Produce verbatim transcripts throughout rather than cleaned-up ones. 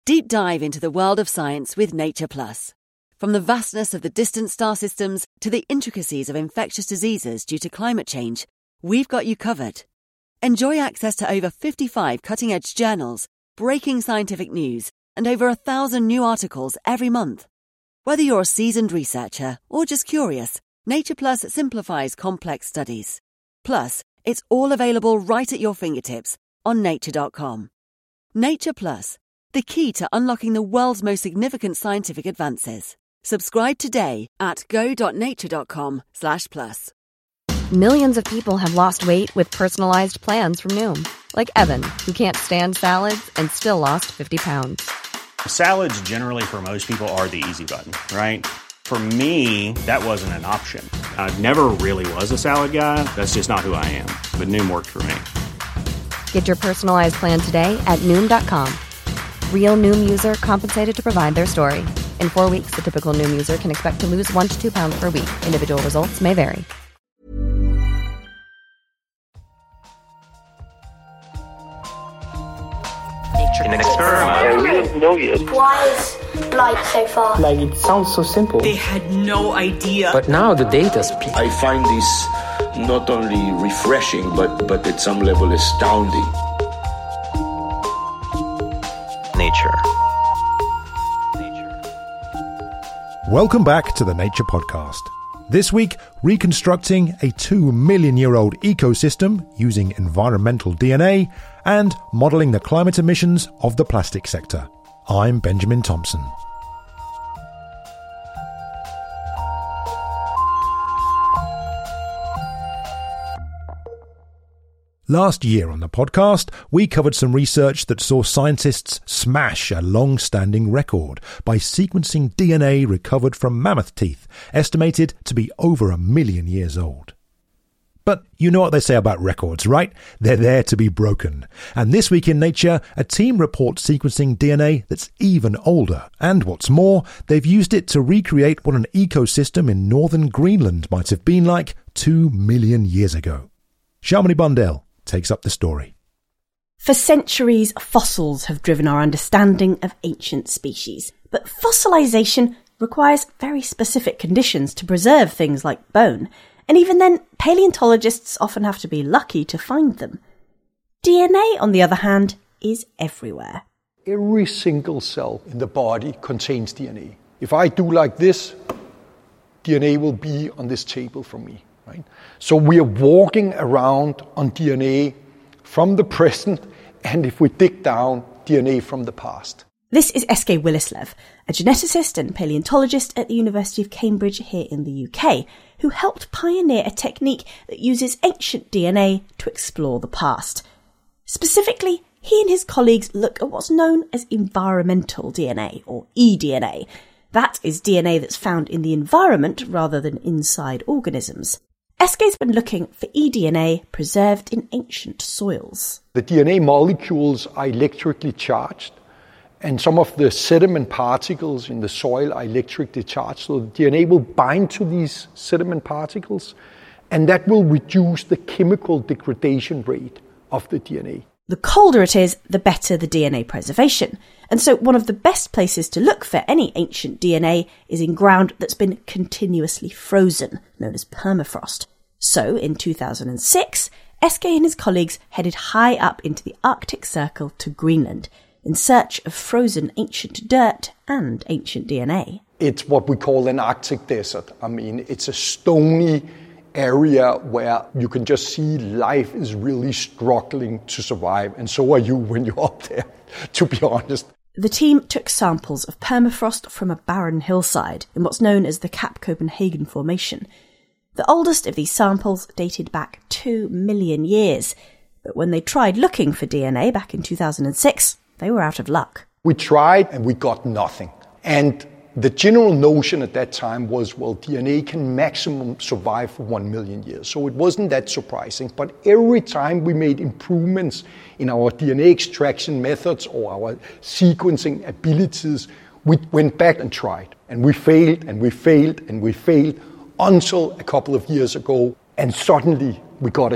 Deep dive into the world of science with Nature Plus. From the vastness of the distant star systems to the intricacies of infectious diseases due to climate change, we've got you covered. Enjoy access to over fifty-five cutting-edge journals, breaking scientific news, and over a thousand new articles every month. Whether you're a seasoned researcher or just curious, Nature Plus simplifies complex studies. Plus, it's all available right at your fingertips on nature dot com. Nature Plus, the key to unlocking the world's most significant scientific advances. Subscribe today at go dot nature dot com slash plus. Millions of people have lost weight with personalized plans from Noom. Like Evan, who can't stand salads and still lost fifty pounds. Salads generally for most people are the easy button, right? For me, that wasn't an option. I never really was a salad guy. That's just not who I am. But Noom worked for me. Get your personalized plan today at Noom dot com. Real Noom user compensated to provide their story. In four weeks, the typical Noom user can expect to lose one to two pounds per week. Individual results may vary. In an experiment. Yeah, we don't know yet. Why is light so far? Like, it sounds so simple. They had no idea. But now the data speaks. I find this not only refreshing, but, but at some level astounding. Nature. Welcome back to the Nature Podcast. This week, reconstructing a two million year old ecosystem using environmental D N A and modelling the climate emissions of the plastic sector. I'm Benjamin Thompson. Last year on the podcast, we covered some research that saw scientists smash a long-standing record by sequencing D N A recovered from mammoth teeth, estimated to be over a million years old. But you know what they say about records, right? They're there to be broken. And this week in Nature, a team reports sequencing D N A that's even older. And what's more, they've used it to recreate what an ecosystem in northern Greenland might have been like two million years ago. Shamini Bundell takes up the story. For centuries, fossils have driven our understanding of ancient species. But fossilization requires very specific conditions to preserve things like bone. And even then, paleontologists often have to be lucky to find them. D N A, on the other hand, is everywhere. Every single cell in the body contains D N A. If I do like this, D N A will be on this table for me. Right? So we are walking around on D N A from the present, and if we dig down, D N A from the past. This is S K Willislev, a geneticist and paleontologist at the University of Cambridge here in the U K, who helped pioneer a technique that uses ancient D N A to explore the past. Specifically, he and his colleagues look at what's known as environmental D N A, or e D N A. That is D N A that's found in the environment rather than inside organisms. S K's been looking for e D N A preserved in ancient soils. The D N A molecules are electrically charged, and some of the sediment particles in the soil are electrically charged. So the D N A will bind to these sediment particles, and that will reduce the chemical degradation rate of the D N A. The colder it is, the better the D N A preservation. And so one of the best places to look for any ancient D N A is in ground that's been continuously frozen, known as permafrost. So in two thousand six, S K and his colleagues headed high up into the Arctic Circle to Greenland in search of frozen ancient dirt and ancient D N A. It's what we call an Arctic desert. I mean, it's a stony area where you can just see life is really struggling to survive. And so are you when you're up there, to be honest. The team took samples of permafrost from a barren hillside in what's known as the Cap Copenhagen Formation. The oldest of these samples dated back two million years. But when they tried looking for D N A back in two thousand six, they were out of luck. We tried and we got nothing. And the general notion at that time was, well, D N A can maximum survive for one million years. So it wasn't that surprising. But every time we made improvements in our D N A extraction methods or our sequencing abilities, we went back and tried. And we failed and we failed and we failed until a couple of years ago. And suddenly we got a hit.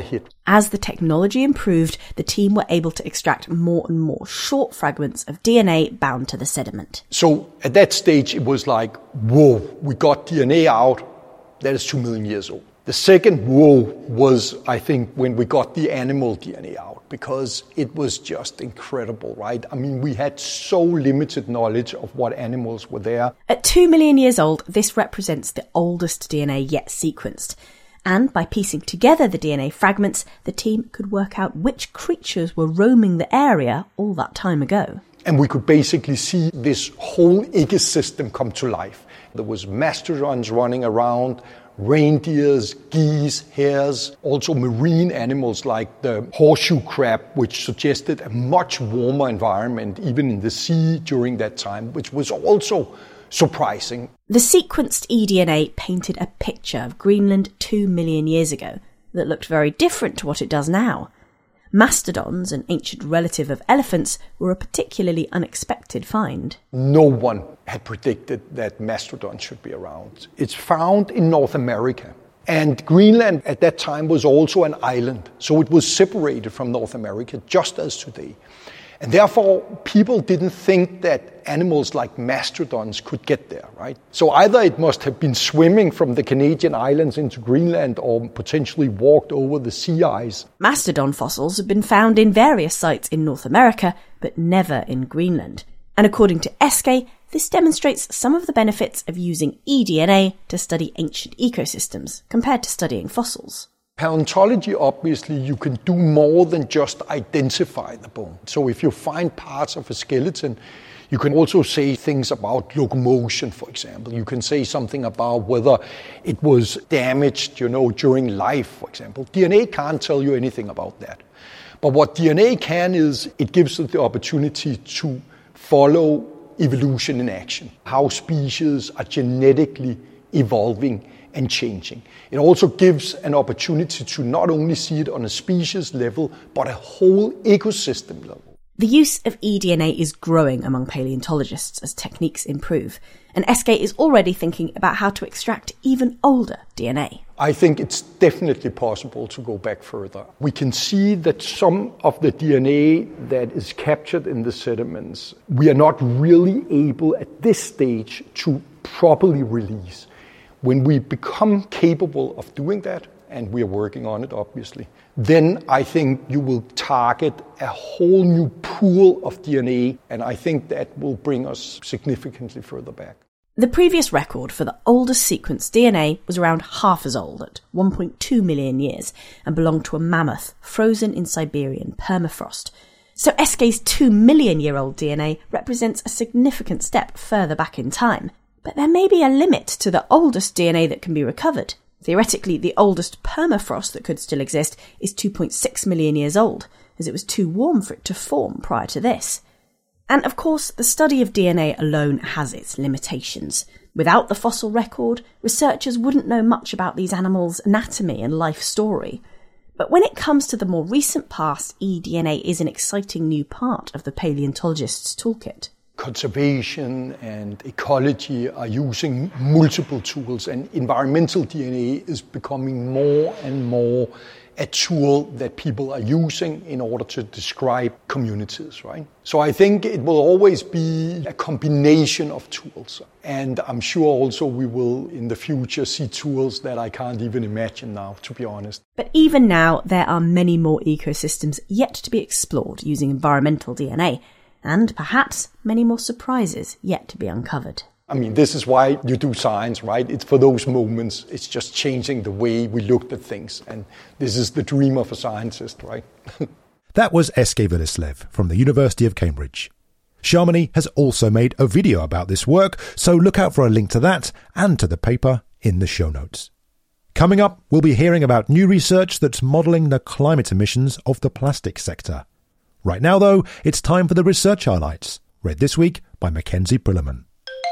As the technology improved, the team were able to extract more and more short fragments of D N A bound to the sediment. So at that stage, it was like, whoa, we got D N A out. That is two million years old. The second whoa was, I think, when we got the animal D N A out, because it was just incredible, right? I mean, we had so limited knowledge of what animals were there. At two million years old, this represents the oldest D N A yet sequenced. And by piecing together the D N A fragments, the team could work out which creatures were roaming the area all that time ago. And we could basically see this whole ecosystem come to life. There was mastodons running around, reindeers, geese, hares, also marine animals like the horseshoe crab, which suggested a much warmer environment, even in the sea during that time, which was also surprising. The sequenced eDNA painted a picture of Greenland two million years ago that looked very different to what it does now. Mastodons, an ancient relative of elephants, were a particularly unexpected find. No one had predicted that mastodons should be around. It's found in North America. And Greenland at that time was also an island, so it was separated from North America, just as today. And therefore, people didn't think that animals like mastodons could get there, right? So either it must have been swimming from the Canadian islands into Greenland or potentially walked over the sea ice. Mastodon fossils have been found in various sites in North America, but never in Greenland. And according to Eske, this demonstrates some of the benefits of using eDNA to study ancient ecosystems compared to studying fossils. Paleontology, obviously, you can do more than just identify the bone. So if you find parts of a skeleton, you can also say things about locomotion, for example. You can say something about whether it was damaged, you know, during life, for example. D N A can't tell you anything about that. But what D N A can is, it gives us the opportunity to follow evolution in action, how species are genetically evolving and changing. It also gives an opportunity to not only see it on a species level, but a whole ecosystem level. The use of eDNA is growing among paleontologists as techniques improve, and Eske is already thinking about how to extract even older D N A. I think it's definitely possible to go back further. We can see that some of the D N A that is captured in the sediments, we are not really able at this stage to properly release. When we become capable of doing that, and we are working on it obviously, then I think you will target a whole new pool of D N A, and I think that will bring us significantly further back. The previous record for the oldest sequenced D N A was around half as old, at one point two million years, and belonged to a mammoth frozen in Siberian permafrost. So Eske's two million year old D N A represents a significant step further back in time. But there may be a limit to the oldest D N A that can be recovered. Theoretically, the oldest permafrost that could still exist is two point six million years old, as it was too warm for it to form prior to this. And of course, the study of D N A alone has its limitations. Without the fossil record, researchers wouldn't know much about these animals' anatomy and life story. But when it comes to the more recent past, eDNA is an exciting new part of the paleontologist's toolkit. Conservation and ecology are using multiple tools, and environmental D N A is becoming more and more a tool that people are using in order to describe communities, right? So I think it will always be a combination of tools. And I'm sure also we will in the future see tools that I can't even imagine now, to be honest. But even now, there are many more ecosystems yet to be explored using environmental D N A. And perhaps many more surprises yet to be uncovered. I mean, this is why you do science, right? It's for those moments. It's just changing the way we looked at things. And this is the dream of a scientist, right? That was Eske Willerslev from the University of Cambridge. Shamini has also made a video about this work, so look out for a link to that and to the paper in the show notes. Coming up, we'll be hearing about new research that's modelling the climate emissions of the plastic sector. Right now, though, it's time for the research highlights, read this week by Mackenzie Brillerman.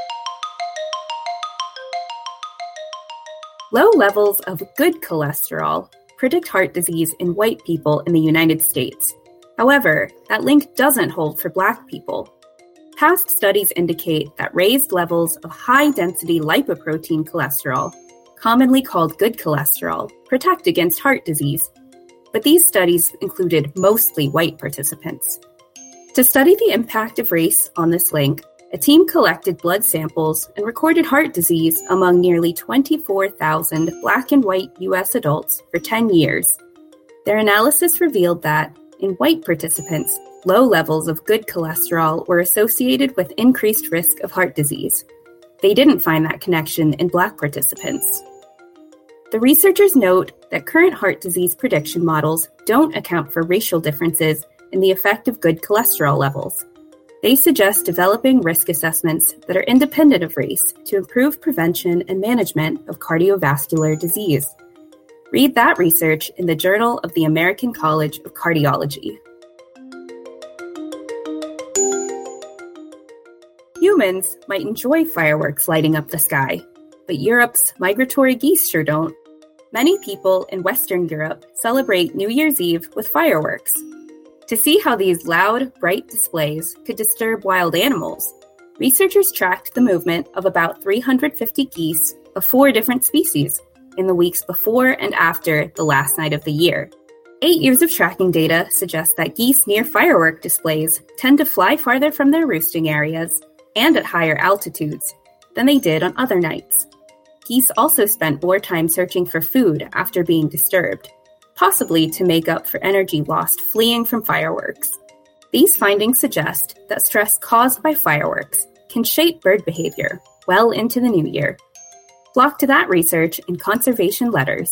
Low levels of good cholesterol predict heart disease in white people in the United States. However, that link doesn't hold for Black people. Past studies indicate that raised levels of high-density lipoprotein cholesterol, commonly called good cholesterol, protect against heart disease. but these studies included mostly white participants. To study the impact of race on this link, a team collected blood samples and recorded heart disease among nearly twenty-four thousand Black and white U S adults for ten years. Their analysis revealed that, in white participants, low levels of good cholesterol were associated with increased risk of heart disease. They didn't find that connection in Black participants. The researchers note that current heart disease prediction models don't account for racial differences in the effect of good cholesterol levels. They suggest developing risk assessments that are independent of race to improve prevention and management of cardiovascular disease. Read that research in the Journal of the American College of Cardiology. Humans might enjoy fireworks lighting up the sky, but Europe's migratory geese sure don't. Many people in Western Europe celebrate New Year's Eve with fireworks. To see how these loud, bright displays could disturb wild animals, researchers tracked the movement of about three hundred fifty geese of four different species in the weeks before and after the last night of the year. Eight years of tracking data suggest that geese near firework displays tend to fly farther from their roosting areas and at higher altitudes than they did on other nights. Geese also spent more time searching for food after being disturbed, possibly to make up for energy lost fleeing from fireworks. These findings suggest that stress caused by fireworks can shape bird behavior well into the new year. Flock to that research in Conservation Letters.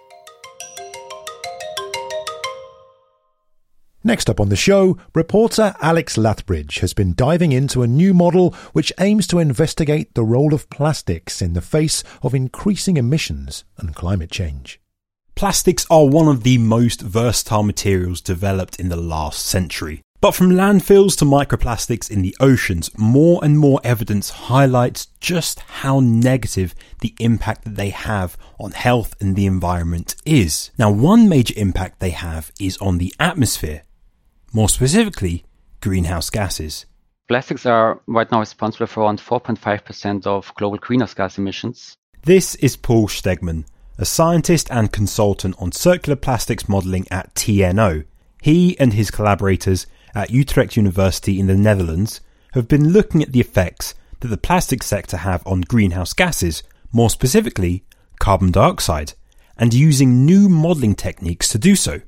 Next up on the show, reporter Alex Lathbridge has been diving into a new model which aims to investigate the role of plastics in the face of increasing emissions and climate change. Plastics are one of the most versatile materials developed in the last century. But from landfills to microplastics in the oceans, more and more evidence highlights just how negative the impact that they have on health and the environment is. Now, one major impact they have is on the atmosphere. More specifically, greenhouse gases. Plastics are right now responsible for around four point five percent of global greenhouse gas emissions. This is Paul Stegman, a scientist and consultant on circular plastics modelling at T N O. He and his collaborators at Utrecht University in the Netherlands have been looking at the effects that the plastic sector have on greenhouse gases, more specifically carbon dioxide, and using new modelling techniques to do so.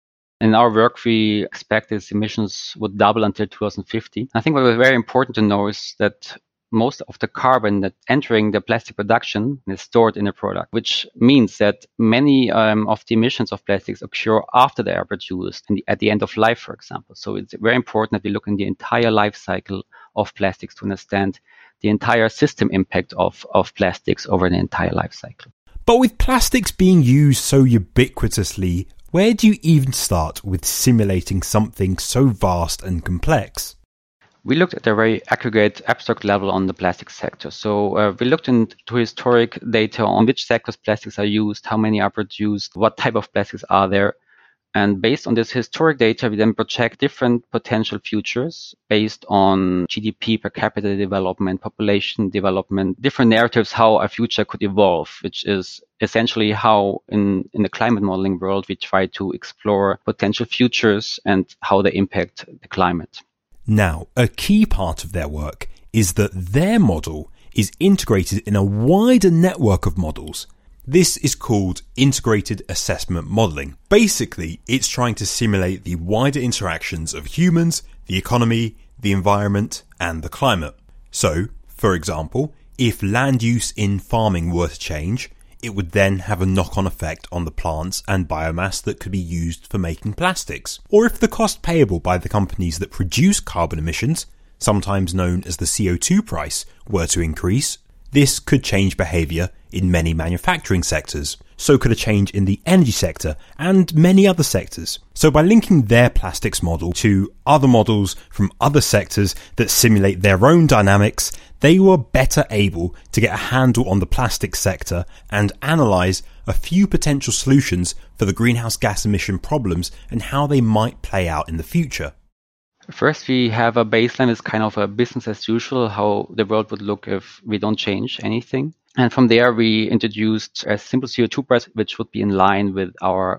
In our work, we expect these emissions would double until two thousand fifty. I think what was very important to know is that most of the carbon that entering the plastic production is stored in a product, which means that many um, of the emissions of plastics occur after they are produced and at the end of life, for example. So it's very important that we look in the entire life cycle of plastics to understand the entire system impact of, of plastics over the entire life cycle. But with plastics being used so ubiquitously, where do you even start with simulating something so vast and complex? We looked at a very aggregate, abstract level on the plastic sector. So uh, we looked into historic data on which sectors plastics are used, how many are produced, what type of plastics are there. And based on this historic data, we then project different potential futures based on G D P per capita development, population development, different narratives how a future could evolve, which is essentially how in, in the climate modeling world, we try to explore potential futures and how they impact the climate. Now, a key part of their work is that their model is integrated in a wider network of models. This is called integrated assessment modelling. Basically, it's trying to simulate the wider interactions of humans, the economy, the environment, and the climate. So, for example, if land use in farming were to change, it would then have a knock-on effect on the plants and biomass that could be used for making plastics. Or if the cost payable by the companies that produce carbon emissions, sometimes known as the C O two price, were to increase, this could change behaviour in many manufacturing sectors. So could a change in the energy sector and many other sectors. So by linking their plastics model to other models from other sectors that simulate their own dynamics, they were better able to get a handle on the plastics sector and analyse a few potential solutions for the greenhouse gas emission problems and how they might play out in the future. First, we have a baseline is kind of a business as usual, how the world would look if we don't change anything. And from there, we introduced a simple C O two price, which would be in line with our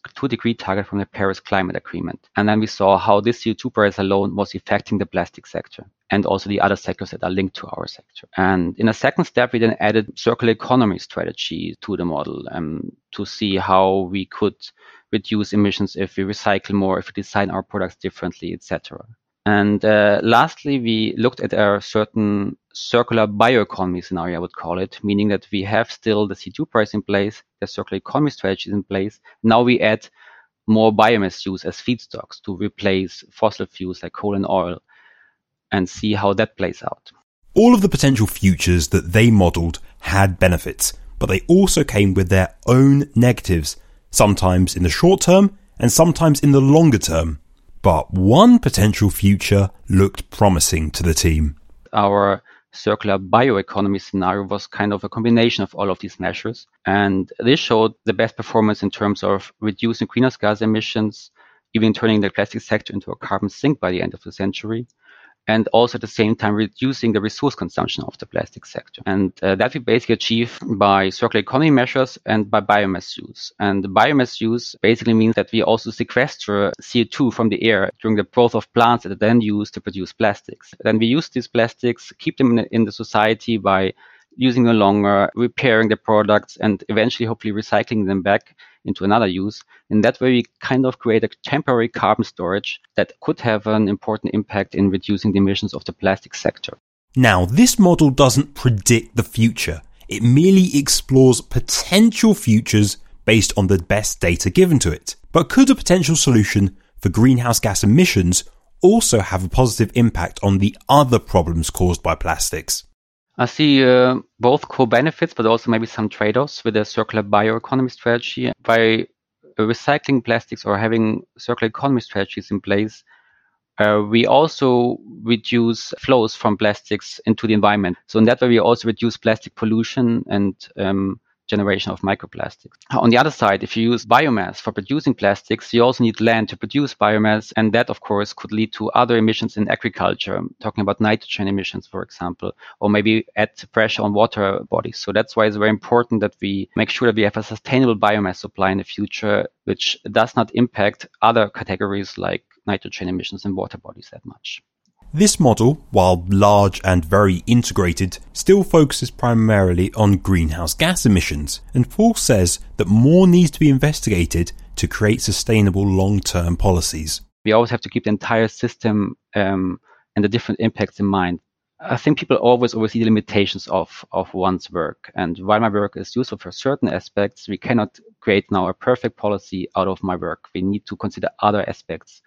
two-degree target from the Paris Climate Agreement. And then we saw how this C O two price alone was affecting the plastic sector and also the other sectors that are linked to our sector. And in a second step, we then added circular economy strategy to the model um, to see how we could reduce emissions if we recycle more, if we design our products differently, et cetera. And uh, lastly, we looked at a certain circular bioeconomy scenario, I would call it, meaning that we have still the C O two price in place, the circular economy strategy is in place. Now we add more biomass use as feedstocks to replace fossil fuels like coal and oil and see how that plays out. All of the potential futures that they modelled had benefits, but they also came with their own negatives, sometimes in the short term and sometimes in the longer term. But one potential future looked promising to the team. Our circular bioeconomy scenario was kind of a combination of all of these measures. And this showed the best performance in terms of reducing greenhouse gas emissions, even turning the plastic sector into a carbon sink by the end of the century, and also at the same time reducing the resource consumption of the plastic sector. And uh, that we basically achieve by circular economy measures and by biomass use. And the biomass use basically means that we also sequester C O two from the air during the growth of plants that are then used to produce plastics. Then we use these plastics, keep them in, in the society by using them longer, repairing the products, and eventually hopefully recycling them back into another use. In that way, we kind of create a temporary carbon storage that could have an important impact in reducing the emissions of the plastic sector. Now, this model doesn't predict the future. It merely explores potential futures based on the best data given to it. But could a potential solution for greenhouse gas emissions also have a positive impact on the other problems caused by plastics? I see uh, both co-benefits, but also maybe some trade-offs with a circular bioeconomy strategy. By recycling plastics or having circular economy strategies in place, uh, we also reduce flows from plastics into the environment. So in that way, we also reduce plastic pollution and um, generation of microplastics. On the other side, if you use biomass for producing plastics, you also need land to produce biomass. And that, of course, could lead to other emissions in agriculture. I'm talking about nitrogen emissions, for example, or maybe add pressure on water bodies. So that's why it's very important that we make sure that we have a sustainable biomass supply in the future, which does not impact other categories like nitrogen emissions in water bodies that much. This model, while large and very integrated, still focuses primarily on greenhouse gas emissions, and Paul says that more needs to be investigated to create sustainable long-term policies. We always have to keep the entire system um, and the different impacts in mind. I think people always oversee the limitations of, of one's work, and while my work is useful for certain aspects, we cannot create now a perfect policy out of my work. We need to consider other aspects.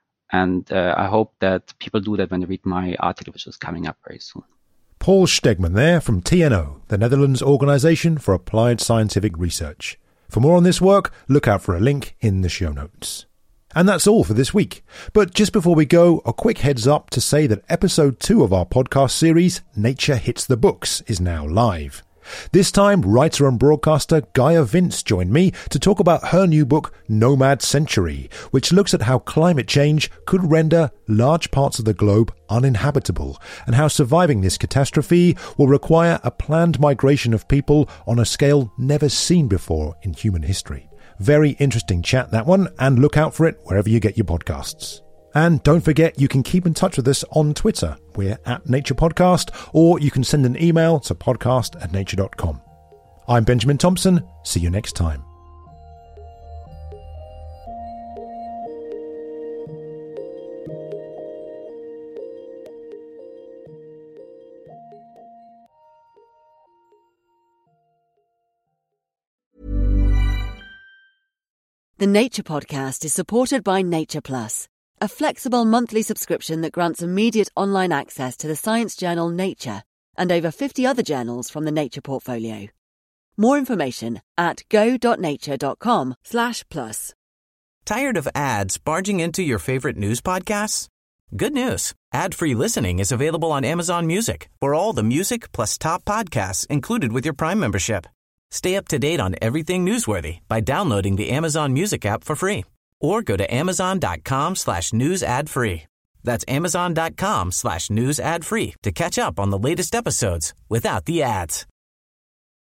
And uh, I hope that people do that when they read my article, which is coming up very soon. Paul Stegman there from T N O, the Netherlands Organisation for Applied Scientific Research. For more on this work, look out for a link in the show notes. And that's all for this week. But just before we go, a quick heads up to say that episode two of our podcast series, Nature Hits the Books, is now live. This time, writer and broadcaster Gaia Vince joined me to talk about her new book, Nomad Century, which looks at how climate change could render large parts of the globe uninhabitable, and how surviving this catastrophe will require a planned migration of people on a scale never seen before in human history. Very interesting chat, that one, and look out for it wherever you get your podcasts. And don't forget, you can keep in touch with us on Twitter. We're at Nature Podcast, or you can send an email to podcast at nature dot com. I'm Benjamin Thompson. See you next time. The Nature Podcast is supported by Nature Plus, a flexible monthly subscription that grants immediate online access to the science journal Nature and over fifty other journals from the Nature portfolio. More information at go.nature.com slash plus. Tired of ads barging into your favorite news podcasts? Good news. Ad-free listening is available on Amazon Music for all the music plus top podcasts included with your Prime membership. Stay up to date on everything newsworthy by downloading the Amazon Music app for free. Or go to amazon.com slash news ad free. That's amazon.com slash news ad free to catch up on the latest episodes without the ads.